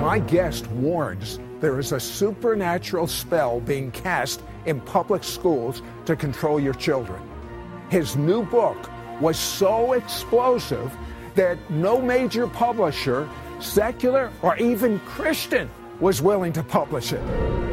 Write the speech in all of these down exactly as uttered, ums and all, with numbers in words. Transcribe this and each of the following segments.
My guest warns there is a supernatural spell being cast in public schools to control your children. His new book was so explosive that no major publisher, secular or even Christian, was willing to publish it.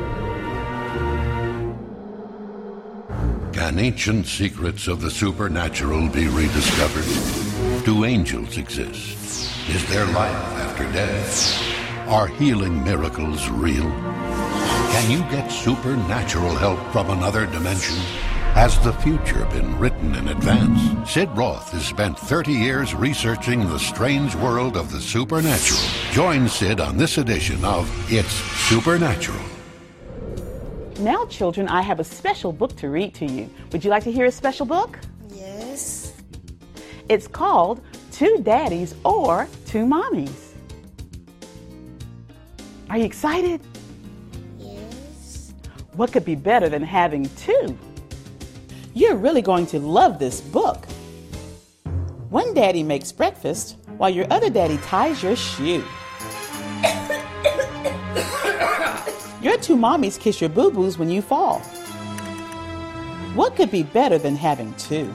Can ancient secrets of the supernatural be rediscovered? Do angels exist? Is there life after death? Are healing miracles real? Can you get supernatural help from another dimension? Has the future been written in advance? Sid Roth has spent thirty years researching the strange world of the supernatural. Join Sid on this edition of It's Supernatural. Now, children, I have a special book to read to you. Would you like to hear a special book? Yes. It's called Two Daddies or Two Mommies. Are you excited? Yes. What could be better than having two? You're really going to love this book. One daddy makes breakfast while your other daddy ties your shoe. Your two mommies kiss your boo-boos when you fall. What could be better than having two?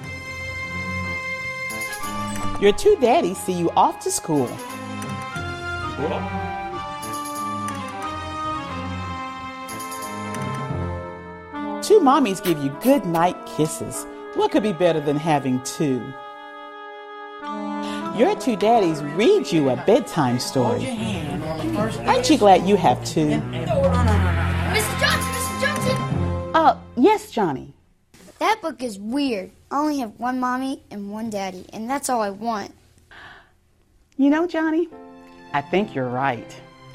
Your two daddies see you off to school. Two mommies give you good night kisses. What could be better than having two? Your two daddies read you a bedtime story. Aren't you glad you have two? Missus Johnson, Missus Johnson! Uh, yes, Johnny. That book is weird. I only have one mommy and one daddy, and that's all I want. You know, Johnny, I think you're right.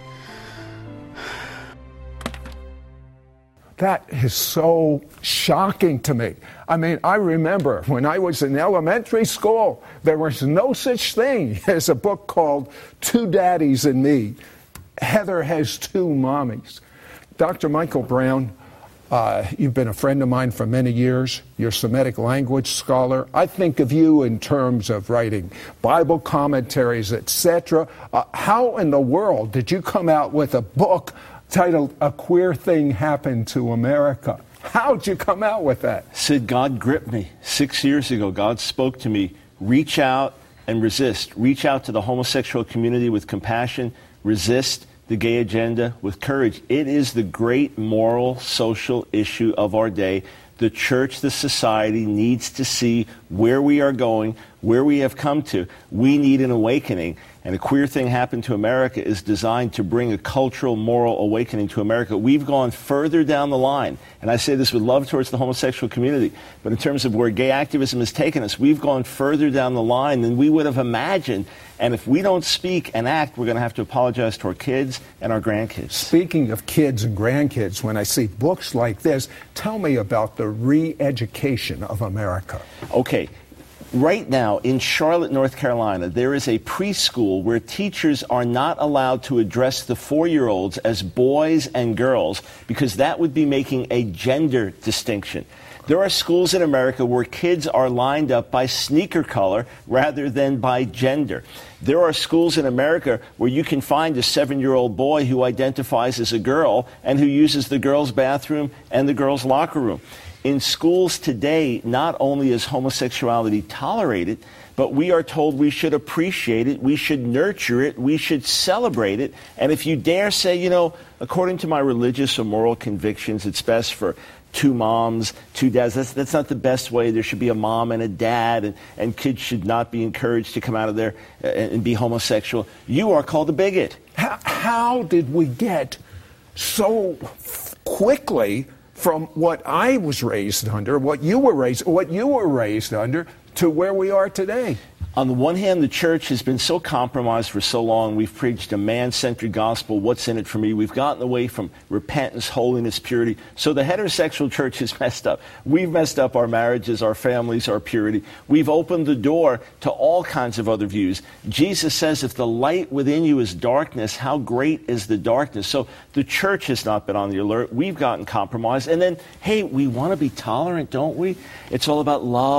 That is so shocking to me. I mean, I remember when I was in elementary school, there was no such thing as a book called Two Daddies and Me. Heather has two mommies. Doctor Michael Brown, uh, you've been a friend of mine for many years. You're a Semitic language scholar. I think of you in terms of writing Bible commentaries, et cetera. Uh, how in the world did you come out with a book titled A Queer Thing Happened to America? How'd you come out with that? Sid, God gripped me. Six years ago, God spoke to me, reach out and resist. Reach out to the homosexual community with compassion. Resist the gay agenda with courage. It is the great moral, social issue of our day. The church, the society needs to see where we are going, where we have come to. We need an awakening. And A Queer Thing Happened to America is designed to bring a cultural, moral awakening to America. We've gone further down the line. And I say this with love towards the homosexual community. But in terms of where gay activism has taken us, we've gone further down the line than we would have imagined. And if we don't speak and act, we're going to have to apologize to our kids and our grandkids. Speaking of kids and grandkids, when I see books like this, tell me about the re-education of America. Okay. Right now, in Charlotte, North Carolina, there is a preschool where teachers are not allowed to address the four-year-olds as boys and girls because that would be making a gender distinction. There are schools in America where kids are lined up by sneaker color rather than by gender. There are schools in America where you can find a seven-year-old boy who identifies as a girl and who uses the girls' bathroom and the girls' locker room. In schools today, not only is homosexuality tolerated, but we are told we should appreciate it, we should nurture it, we should celebrate it. And if you dare say, you know, according to my religious or moral convictions, it's best for two moms, two dads, that's, that's not the best way. There should be a mom and a dad, and, and kids should not be encouraged to come out of there and, and be homosexual. You are called a bigot. How, how did we get so quickly from what I was raised under, what you were raised, what you were raised under, to where we are today? On the one hand, the church has been so compromised for so long. We've preached a man-centered gospel. What's in it for me? We've gotten away from repentance, holiness, purity. So the heterosexual church has messed up. We've messed up our marriages, our families, our purity. We've opened the door to all kinds of other views. Jesus says, if the light within you is darkness, how great is the darkness? So the church has not been on the alert. We've gotten compromised. And then, hey, we want to be tolerant, don't we? It's all about love. It's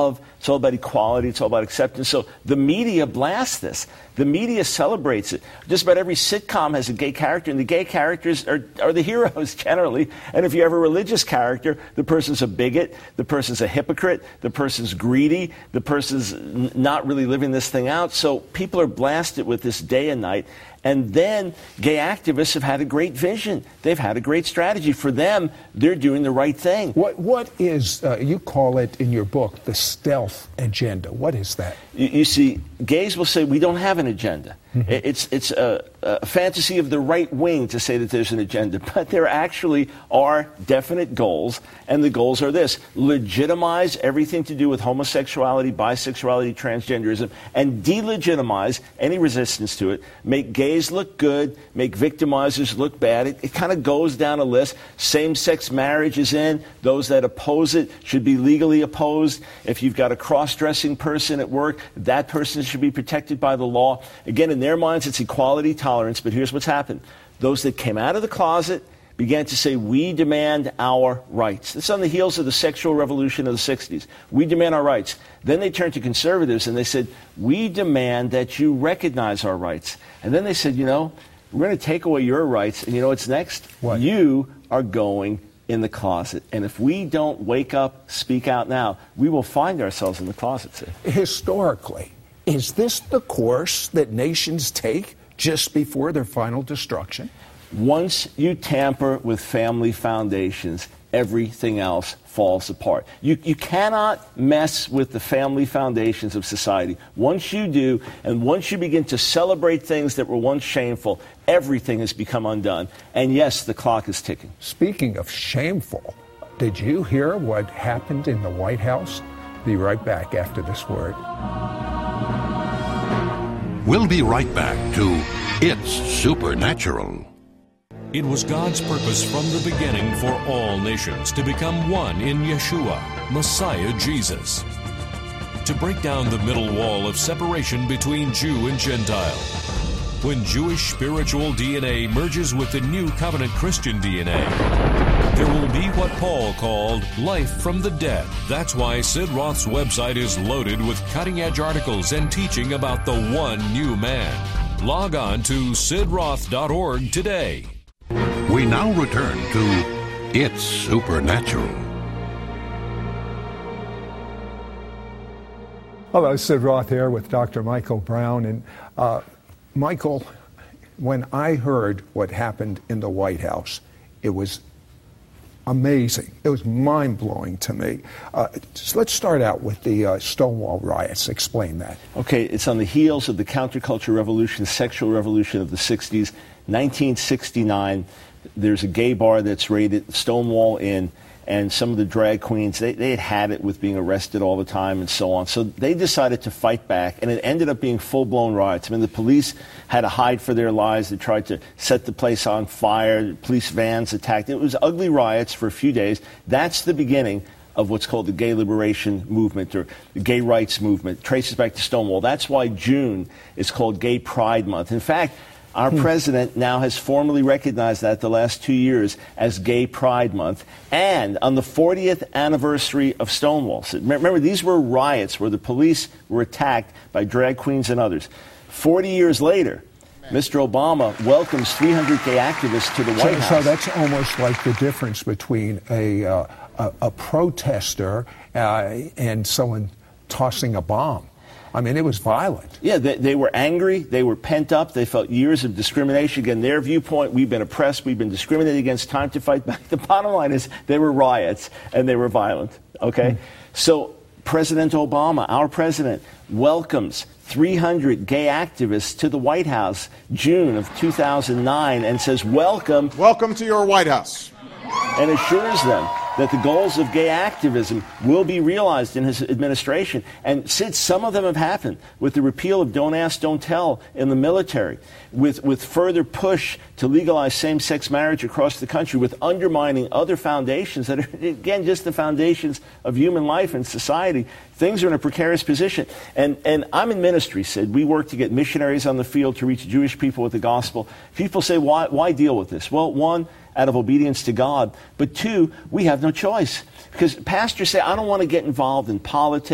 It's all about equality. It's all about acceptance. So the media blasts this. The media celebrates it. Just about every sitcom has a gay character, and the gay characters are, are the heroes generally. And if you have a religious character, the person's a bigot, the person's a hypocrite, the person's greedy, the person's n- not really living this thing out. So people are blasted with this day and night. And then gay activists have had a great vision. They've had a great strategy. For them, they're doing the right thing. What What is, uh, you call it in your book, the stealth agenda. What is that? You, you see, gays will say we don't have an agenda. Mm-hmm. It's, it's a, a fantasy of the right wing to say that there's an agenda. But there actually are definite goals, and the goals are this: legitimize everything to do with homosexuality, bisexuality, transgenderism, and delegitimize any resistance to it, make gays look good, make victimizers look bad. It, it kind of goes down a list. Same-sex marriage is in. Those that oppose it should be legally opposed. If you've got a cross-dressing person at work, that person should be protected by the law. Again, in their minds, it's equality, tolerance, but here's what's happened. Those that came out of the closet began to say, we demand our rights. This is on the heels of the sexual revolution of the sixties. We demand our rights. Then they turned to conservatives and they said, we demand that you recognize our rights. And then they said, you know, we're going to take away your rights. And you know what's next? What? You are going in the closet. And if we don't wake up, speak out now, we will find ourselves in the closet. See? Historically, is this the course that nations take just before their final destruction? Once you tamper with family foundations, everything else falls apart. You, you cannot mess with the family foundations of society. Once you do, and once you begin to celebrate things that were once shameful, everything has become undone. And yes, the clock is ticking. Speaking of shameful, did you hear what happened in the White House? Be right back after this word. We'll be right back to It's Supernatural. It was God's purpose from the beginning for all nations to become one in Yeshua, Messiah Jesus. To break down the middle wall of separation between Jew and Gentile. When Jewish spiritual D N A merges with the new covenant Christian D N A, there will be what Paul called life from the dead. That's why Sid Roth's website is loaded with cutting-edge articles and teaching about the one new man. Log on to sid roth dot org today. We now return to It's Supernatural. Hello, Sid Roth here with Doctor Michael Brown. And uh, Michael, when I heard what happened in the White House, it was amazing. It was mind-blowing to me. Uh, so let's start out with the uh, Stonewall riots. Explain that. Okay, it's on the heels of the counterculture revolution, sexual revolution of the sixties. nineteen sixty-nine, there's a gay bar that's raided, Stonewall Inn, and some of the drag queens, they, they had had it with being arrested all the time and so on. So they decided to fight back, and it ended up being full-blown riots. I mean, the police had to hide for their lives. They tried to set the place on fire. Police vans attacked. It was ugly riots for a few days. That's the beginning of what's called the gay liberation movement or the gay rights movement. It traces back to Stonewall. That's why June is called Gay Pride Month. In fact, our hmm. president now has formally recognized that the last two years as Gay Pride Month. And on the fortieth anniversary of Stonewall, so remember, these were riots where the police were attacked by drag queens and others. forty years later, Mister Obama welcomes three hundred gay activists to the White so, House. So that's almost like the difference between a, uh, a, a protester uh, and someone tossing a bomb. I mean, it was violent. Yeah, they, they were angry. They were pent up. They felt years of discrimination. Again, their viewpoint, we've been oppressed. We've been discriminated against. Time to fight back. The bottom line is they were riots, and they were violent. Okay? Mm. So President Obama, our president, welcomes three hundred gay activists to the White House June of two thousand nine and says, welcome. Welcome to your White House. And assures them that the goals of gay activism will be realized in his administration. And since some of them have happened, with the repeal of Don't Ask, Don't Tell in the military, with, with further push to legalize same-sex marriage across the country, with undermining other foundations that are, again, just the foundations of human life and society, things are in a precarious position. And, and I'm in ministry, Sid. We work to get missionaries on the field to reach Jewish people with the gospel. People say, why, why deal with this? Well, one, out of obedience to God. But two, we have no choice. Because pastors say, I don't want to get involved in politics.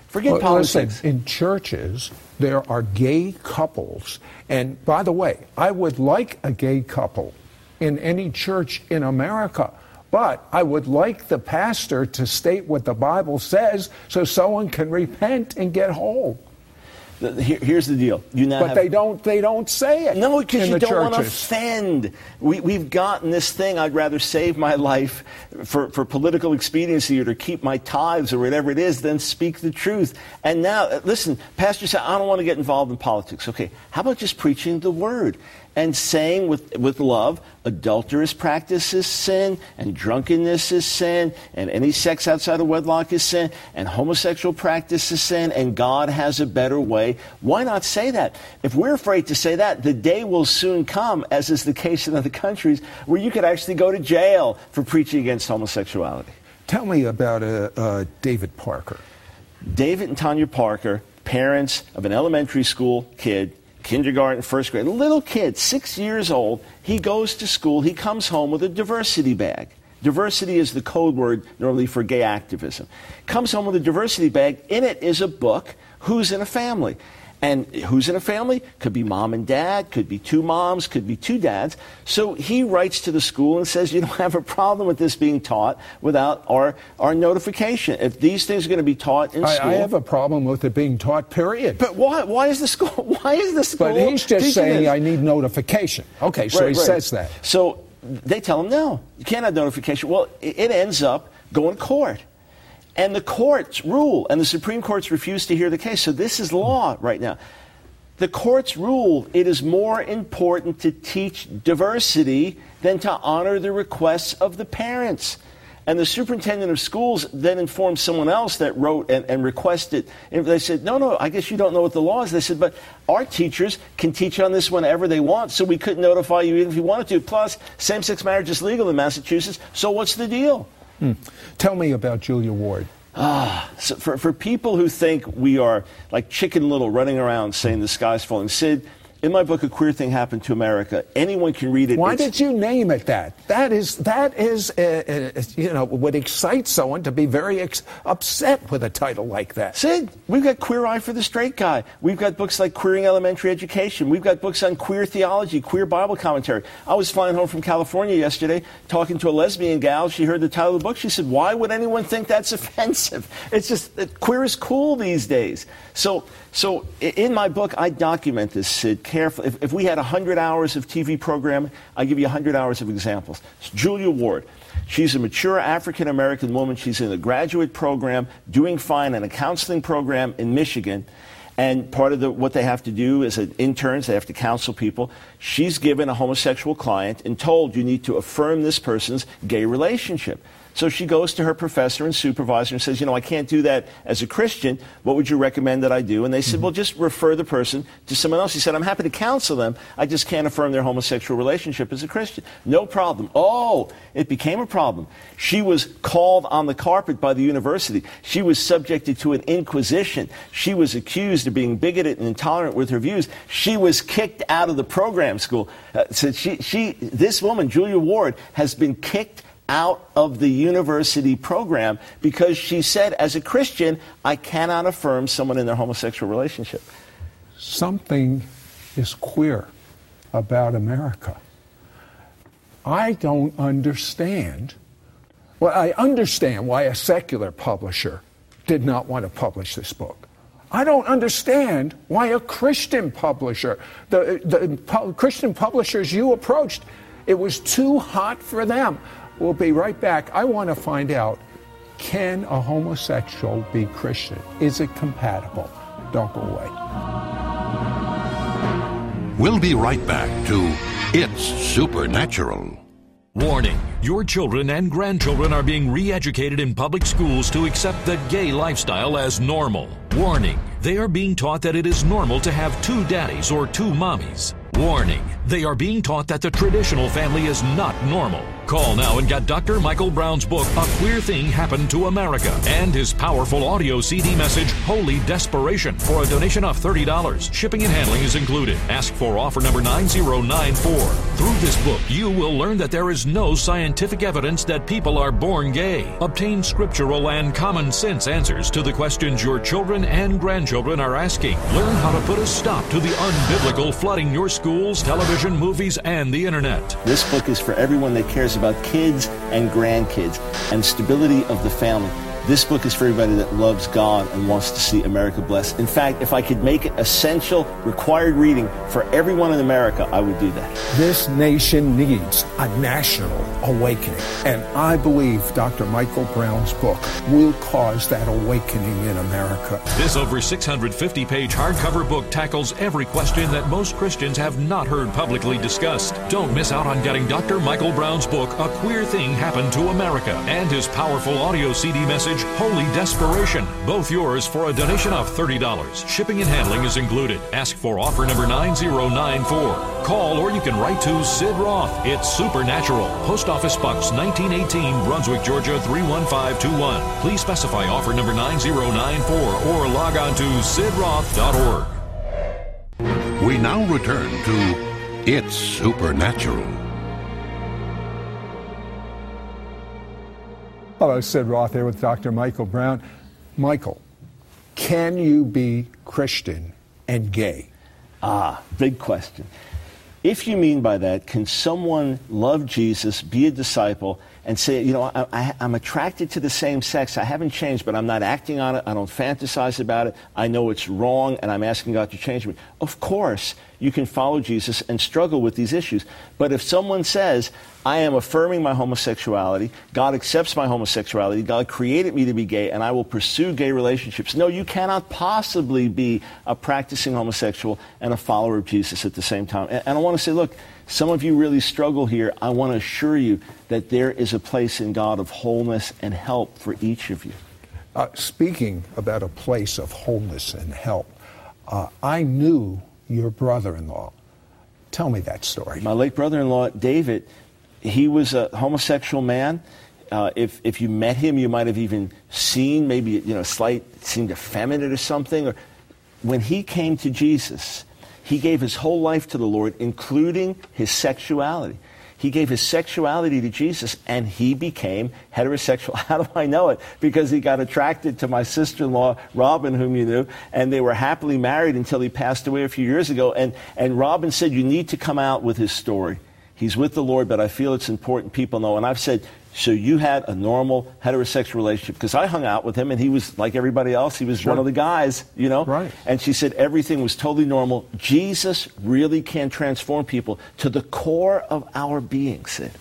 Forget well, politics. Listen, in churches, there are gay couples. And by the way, I would like a gay couple in any church in America. But I would like the pastor to state what the Bible says so someone can repent and get whole. The, here, here's the deal. You now but have, they don't. They don't say it. No, because you don't churches. want to offend. We, we've gotten this thing. I'd rather save my life for, for political expediency or to keep my tithes or whatever it is than speak the truth. And now, listen, Pastor said, I don't want to get involved in politics. Okay, how about just preaching the word and saying with with love, adulterous practice is sin, and drunkenness is sin, and any sex outside of wedlock is sin, and homosexual practice is sin, and God has a better way. Why not say that? If we're afraid to say that, the day will soon come, as is the case in other countries, where you could actually go to jail for preaching against homosexuality. Tell me about uh, uh, David Parker. David and Tanya Parker, parents of an elementary school kid, kindergarten, first grade, a little kid, six years old. He goes to school. He comes home with a diversity bag. Diversity is the code word normally for gay activism. Comes home with a diversity bag. In it is a book, Who's in a Family? And who's in a family? Could be mom and dad, could be two moms, could be two dads. So he writes to the school and says, you don't have a problem with this being taught without our, our notification. If these things are going to be taught in I, school... I have a problem with it being taught, period. But why, why is the school... Why is the school... But he's just saying, this? I need notification. Okay, so right, he right. says that. So they tell him, no, you can't have notification. Well, it, it ends up going to court. And the courts rule, and the Supreme Court's refused to hear the case. So this is law right now. The courts rule it is more important to teach diversity than to honor the requests of the parents. And the superintendent of schools then informed someone else that wrote and, and requested. And they said, no, no, I guess you don't know what the law is. They said, but our teachers can teach on this whenever they want, so we couldn't notify you even if you wanted to. Plus, same-sex marriage is legal in Massachusetts, so what's the deal? Hmm. Tell me about Julia Ward. Ah, so for, for people who think we are like Chicken Little running around saying the sky's falling, Sid, in my book, A Queer Thing Happened to America, anyone can read it. Why it's, did you name it that? That is, that is, uh, uh, you know, would excite someone to be very ex- upset with a title like that. Sid, we've got Queer Eye for the Straight Guy. We've got books like Queering Elementary Education. We've got books on queer theology, queer Bible commentary. I was flying home from California yesterday talking to a lesbian gal. She heard the title of the book. She said, why would anyone think that's offensive? It's just, uh, queer is cool these days. So, so in my book, I document this, Sid, carefully. If, if we had one hundred hours of T V programming, I give you one hundred hours of examples. It's Julia Ward. She's a mature African-American woman. She's in a graduate program, doing fine in a counseling program in Michigan. And part of the, what they have to do as an interns, they have to counsel people. She's given a homosexual client and told you need to affirm this person's gay relationship. So she goes to her professor and supervisor and says, you know, I can't do that as a Christian. What would you recommend that I do? And they said, well, just refer the person to someone else. He said, I'm happy to counsel them. I just can't affirm their homosexual relationship as a Christian. No problem. Oh, it became a problem. She was called on the carpet by the university. She was subjected to an inquisition. She was accused of being bigoted and intolerant with her views. She was kicked out of the program school. Uh, so she, she, this woman, Julia Ward, has been kicked out of the university program because she said, as a Christian, I cannot affirm someone in their homosexual relationship. Something is queer about America. I don't understand. Well, I understand why a secular publisher did not want to publish this book. I don't understand why a Christian publisher, the, the pu- Christian publishers you approached, it was too hot for them. We'll be right back. I want to find out, can a homosexual be Christian? Is it compatible? Don't go away. We'll be right back to It's Supernatural. Warning, your children and grandchildren are being re-educated in public schools to accept the gay lifestyle as normal. Warning, they are being taught that it is normal to have two daddies or two mommies. Warning, they are being taught that the traditional family is not normal. Call now and get Doctor Michael Brown's book, A Queer Thing Happened to America, and his powerful audio C D message, Holy Desperation, for a donation of thirty dollars. Shipping and handling is included. Ask for offer number nine zero nine four. Through this book, you will learn that there is no scientific evidence that people are born gay. Obtain scriptural and common sense answers to the questions your children and grandchildren are asking. Learn how to put a stop to the unbiblical flooding your schools, television, movies, and the internet. This book is for everyone that cares about kids and grandkids and stability of the family. This book is for everybody that loves God and wants to see America blessed. In fact, if I could make it essential, required reading for everyone in America, I would do that. This nation needs a national awakening. And I believe Doctor Michael Brown's book will cause that awakening in America. This over six hundred fifty page hardcover book tackles every question that most Christians have not heard publicly discussed. Don't miss out on getting Doctor Michael Brown's book, A Queer Thing Happened to America, and his powerful audio C D message, Holy Desperation. Both yours for a donation of thirty dollars. Shipping and handling is included. Ask for offer number nine zero nine four. Call or you can write to Sid Roth. It's Supernatural. Post Office Box nineteen eighteen, Brunswick, Georgia three one five two one. Please specify offer number nine zero nine four or log on to sid roth dot org. We now return to It's Supernatural. Hello, Sid Roth here with Doctor Michael Brown. Michael, can you be Christian and gay? Ah, big question. If you mean by that, can someone love Jesus, be a disciple, and say, you know, I, I, I'm attracted to the same sex. I haven't changed, but I'm not acting on it. I don't fantasize about it. I know it's wrong, and I'm asking God to change me. Of course, you can follow Jesus and struggle with these issues. But if someone says, I am affirming my homosexuality, God accepts my homosexuality, God created me to be gay, and I will pursue gay relationships. No, you cannot possibly be a practicing homosexual and a follower of Jesus at the same time. And, and I want to say, look, some of you really struggle here. I want to assure you that there is a place in God of wholeness and help for each of you. Uh, speaking about a place of wholeness and help, uh, I knew your brother-in-law. Tell me that story. My late brother-in-law, David, he was a homosexual man. Uh, if if you met him, you might have even seen maybe, you know, slight, seemed effeminate or something. Or when he came to Jesus, he gave his whole life to the Lord, including his sexuality. He gave his sexuality to Jesus, and he became heterosexual. How do I know it? Because he got attracted to my sister-in-law, Robin, whom you knew, and they were happily married until he passed away a few years ago. And, and Robin said, you need to come out with his story. He's with the Lord, but I feel it's important people know. And I've said, so you had a normal heterosexual relationship? Because I hung out with him, and he was like everybody else. He was sure. one of the guys, you know? Right. And she said everything was totally normal. Jesus really can transform people to the core of our being, Sid.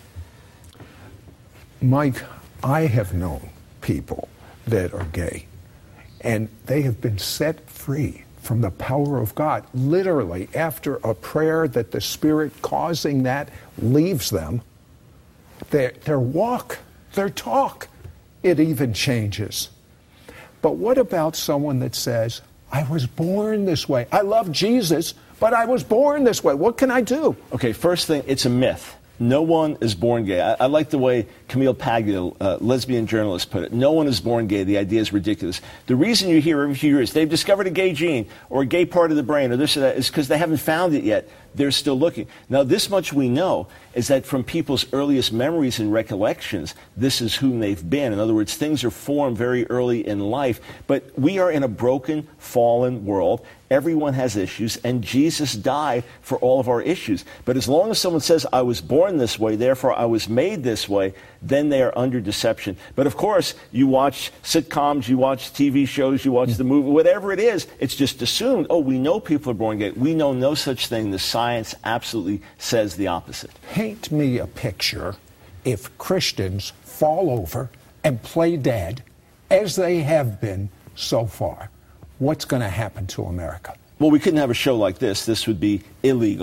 Mike, I have known people that are gay, and they have been set free from the power of God. Literally, after a prayer that the Spirit causing that leaves them, their, their walk, their talk, it even changes. But what about someone that says, I was born this way. I love Jesus, but I was born this way. What can I do? Okay, first thing, it's a myth. No one is born gay. I, I like the way Camille Paglia, uh, lesbian journalist, put it. No one is born gay. The idea is ridiculous. The reason you hear every few years, they've discovered a gay gene or a gay part of the brain or this or that, is because they haven't found it yet. They're still looking. Now, this much we know is that from people's earliest memories and recollections, this is whom they've been. In other words, things are formed very early in life. But we are in a broken, fallen world. Everyone has issues, and Jesus died for all of our issues. But as long as someone says, I was born this way, therefore I was made this way, then they are under deception. But of course, you watch sitcoms, you watch T V shows, you watch the movie, whatever it is, it's just assumed, oh, we know people are born gay. We know no such thing. The science absolutely says the opposite. Paint me a picture if Christians fall over and play dead, as they have been so far. What's going to happen to America? Well, we couldn't have a show like this. This would be illegal.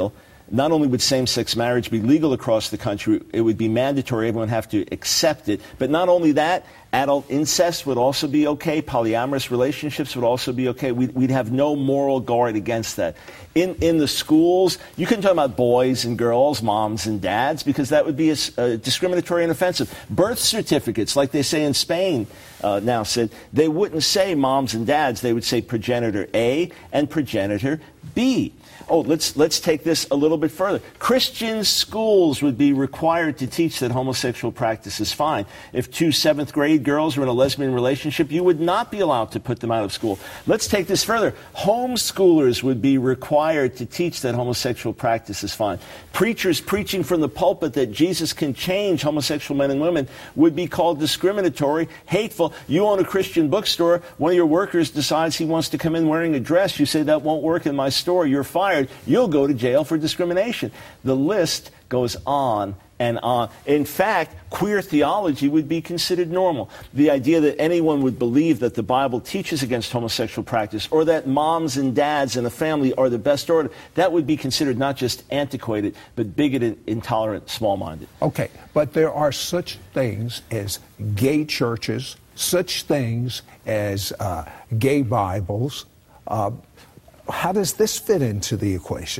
not only would same-sex marriage be legal across the country, it would be mandatory. Everyone would have to accept it. But not only that, adult incest would also be okay. Polyamorous relationships would also be okay. We'd, we'd have no moral guard against that. In in the schools, you couldn't talk about boys and girls, moms and dads, because that would be a, a discriminatory and offensive. Birth certificates, like they say in Spain uh, now, said they wouldn't say moms and dads. They would say progenitor A and progenitor B. Oh, let's let's take this a little bit further. Christian schools would be required to teach that homosexual practice is fine. If two seventh grade girls are in a lesbian relationship, you would not be allowed to put them out of school. Let's take this further. Homeschoolers would be required to teach that homosexual practice is fine. Preachers preaching from the pulpit that Jesus can change homosexual men and women would be called discriminatory, hateful. You own a Christian bookstore. One of your workers decides he wants to come in wearing a dress. You say, that won't work in my store. You're fired. You'll go to jail for discrimination. The list goes on and on. In fact, queer theology would be considered normal. The idea that anyone would believe that the Bible teaches against homosexual practice, or that moms and dads in a family are the best order, that would be considered not just antiquated, but bigoted, intolerant, small-minded. Okay, but there are such things as gay churches, such things as uh, gay Bibles. Uh, How does this fit into the equation?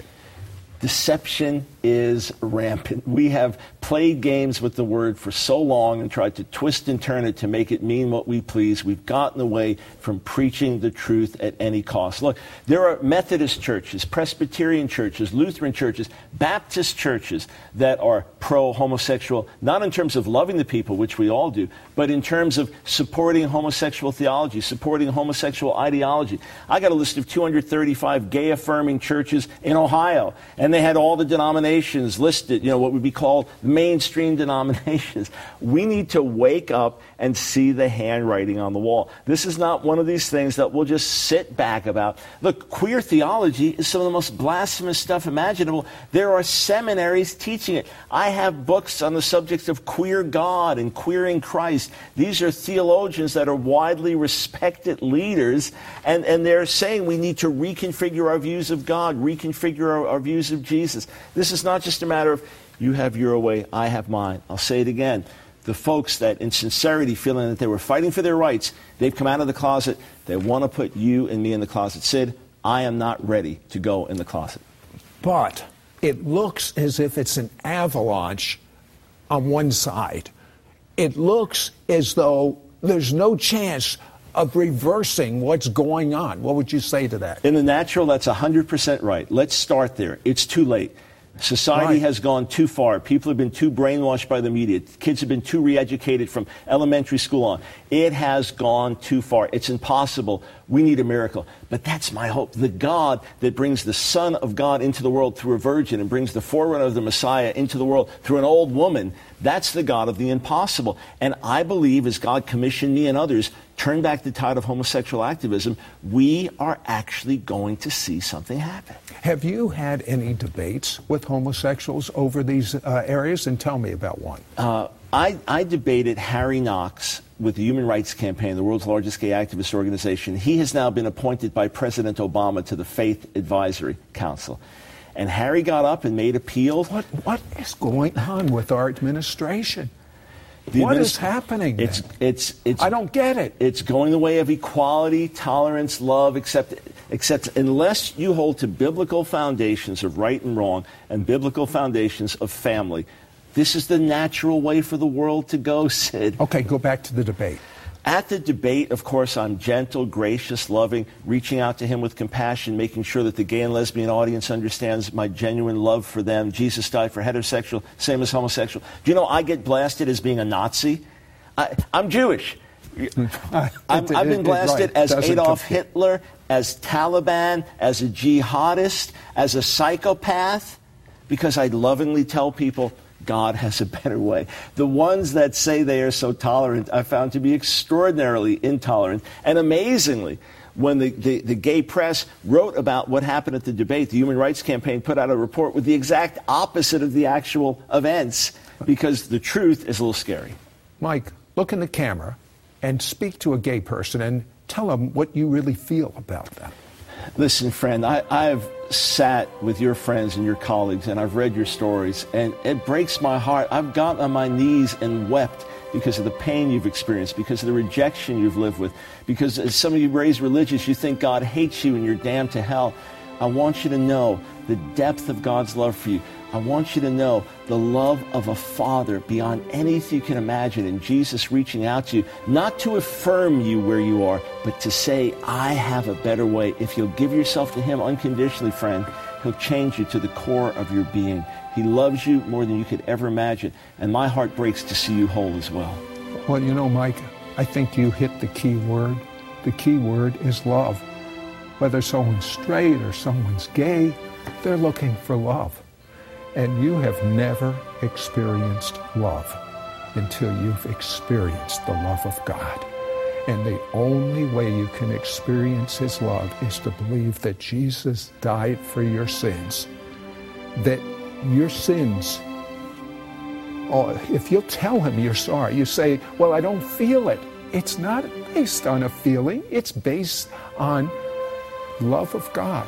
Deception is rampant. We have played games with the word for so long and tried to twist and turn it to make it mean what we please. We've gotten away from preaching the truth at any cost. Look, there are Methodist churches, Presbyterian churches, Lutheran churches, Baptist churches that are pro-homosexual, not in terms of loving the people, which we all do, but in terms of supporting homosexual theology, supporting homosexual ideology. I got a list of two hundred thirty-five gay-affirming churches in Ohio, and they had all the denominations listed, you know, what would be called mainstream denominations. We need to wake up and see the handwriting on the wall. This is not one of these things that we'll just sit back about. Look, queer theology is some of the most blasphemous stuff imaginable. There are seminaries teaching it. I have books on the subject of queer God and queering Christ. These are theologians that are widely respected leaders, and, and they're saying we need to reconfigure our views of God, reconfigure our, our views of Jesus. This is not just a matter of you have your way, I have mine. I'll say it again. The folks that in sincerity feeling that they were fighting for their rights, they've come out of the closet. They want to put you and me in the closet. Sid, I am not ready to go in the closet. But it looks as if it's an avalanche on one side. It looks as though there's no chance of reversing what's going on. What would you say to that? In the natural, that's one hundred percent right. Let's start there. It's too late. Society right. has gone too far. People have been too brainwashed by the media. Kids have been too re-educated from elementary school on. It has gone too far. It's impossible. We need a miracle. But that's my hope. The God that brings the Son of God into the world through a virgin and brings the forerunner of the Messiah into the world through an old woman, that's the God of the impossible. And I believe, as God commissioned me and others, turn back the tide of homosexual activism, we are actually going to see something happen. Have you had any debates with homosexuals over these uh, areas? And tell me about one. Uh, I, I debated Harry Knox with the Human Rights Campaign, the world's largest gay activist organization. He has now been appointed by President Obama to the Faith Advisory Council. And Harry got up and made appeals. What, what is going on with our administration? The what administ- is happening? It's, it's, it's, I don't get it. It's going the way of equality, tolerance, love, except, except unless you hold to biblical foundations of right and wrong and biblical foundations of family. This is the natural way for the world to go, Sid. Okay, go back to the debate. At the debate, of course, I'm gentle, gracious, loving, reaching out to him with compassion, making sure that the gay and lesbian audience understands my genuine love for them. Jesus died for heterosexual, same as homosexual. Do you know I get blasted as being a Nazi? I, I'm Jewish. I'm, I've been blasted as Adolf Hitler, as Taliban, as a jihadist, as a psychopath, because I lovingly tell people, God has a better way. The ones that say they are so tolerant I found to be extraordinarily intolerant. And amazingly, when the, the, the gay press wrote about what happened at the debate, the Human Rights Campaign put out a report with the exact opposite of the actual events, because the truth is a little scary. Mike, look in the camera and speak to a gay person and tell them what you really feel about them. Listen, friend, I, I've sat with your friends and your colleagues, and I've read your stories, and it breaks my heart. I've gotten on my knees and wept because of the pain you've experienced, because of the rejection you've lived with, because as some of you raised religious, you think God hates you and you're damned to hell. I want you to know the depth of God's love for you. I want you to know the love of a father beyond anything you can imagine, and Jesus reaching out to you, not to affirm you where you are, but to say, I have a better way. If you'll give yourself to him unconditionally, friend, he'll change you to the core of your being. He loves you more than you could ever imagine, and my heart breaks to see you whole as well. Well, you know, Mike, I think you hit the key word. The key word is love. Whether someone's straight or someone's gay, they're looking for love. And you have never experienced love until you've experienced the love of God. And the only way you can experience his love is to believe that Jesus died for your sins. That your sins, oh, if you'll tell him you're sorry, you say, well, I don't feel it. It's not based on a feeling. It's based on love of God.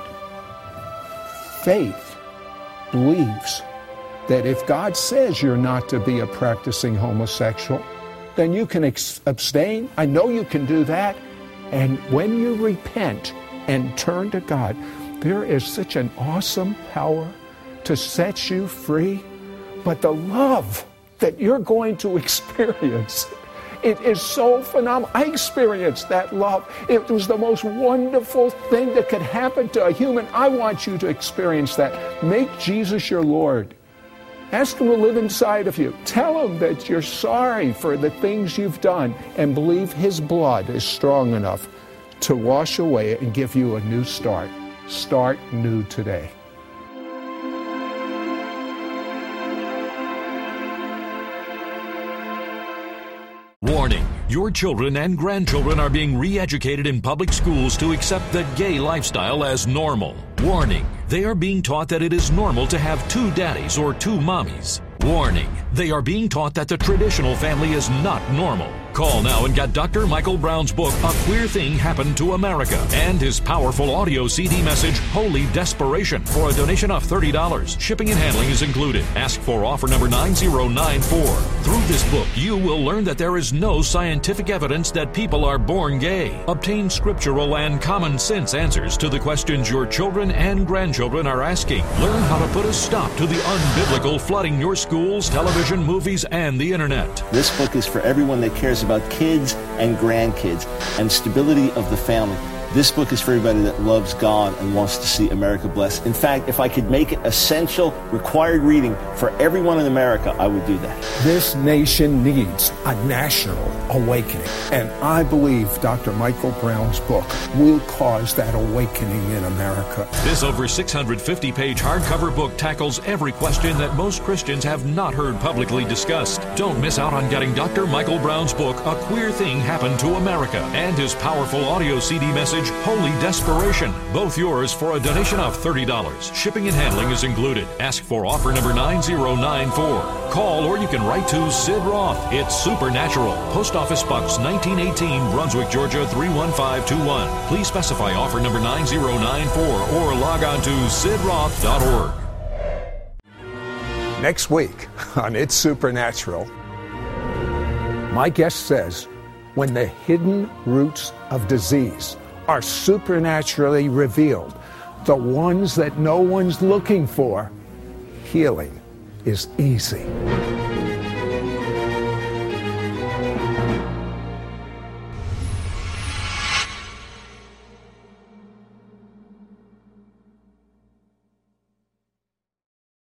Faith believes that if God says you're not to be a practicing homosexual, then you can ex- abstain. I know you can do that. And when you repent and turn to God, there is such an awesome power to set you free. But the love that you're going to experience, it is so phenomenal. I experienced that love. It was the most wonderful thing that could happen to a human. I want you to experience that. Make Jesus your Lord. Ask him to live inside of you. Tell him that you're sorry for the things you've done, and believe his blood is strong enough to wash away and give you a new start. Start new today. Warning, your children and grandchildren are being re-educated in public schools to accept the gay lifestyle as normal. Warning, they are being taught that it is normal to have two daddies or two mommies. Warning, they are being taught that the traditional family is not normal. Call now and get Doctor Michael Brown's book, A Queer Thing Happened to America, and his powerful audio C D message, Holy Desperation, for a donation of thirty dollars. Shipping and handling is included. Ask for offer number nine zero nine four. Through this book, you will learn that there is no scientific evidence that people are born gay. Obtain scriptural and common sense answers to the questions your children and grandchildren are asking. Learn how to put a stop to the unbiblical flooding your schools, television, movies, and the internet. This book is for everyone that cares about kids and grandkids and stability of the family. This book is for everybody that loves God and wants to see America blessed. In fact, if I could make it essential, required reading for everyone in America, I would do that. This nation needs a national awakening. And I believe Doctor Michael Brown's book will cause that awakening in America. This over six hundred fifty page hardcover book tackles every question that most Christians have not heard publicly discussed. Don't miss out on getting Doctor Michael Brown's book, A Queer Thing Happened to America, and his powerful audio C D message, Holy Desperation. Both yours for a donation of thirty dollars. Shipping and handling is included. Ask for offer number nine zero nine four. Call or you can write to Sid Roth. It's Supernatural. Post Office Box nineteen eighteen, Brunswick, Georgia three one five two one. Please specify offer number nine zero nine four or log on to sid roth dot org. Next week on It's Supernatural, my guest says, when the hidden roots of disease are supernaturally revealed, the ones that no one's looking for, healing is easy.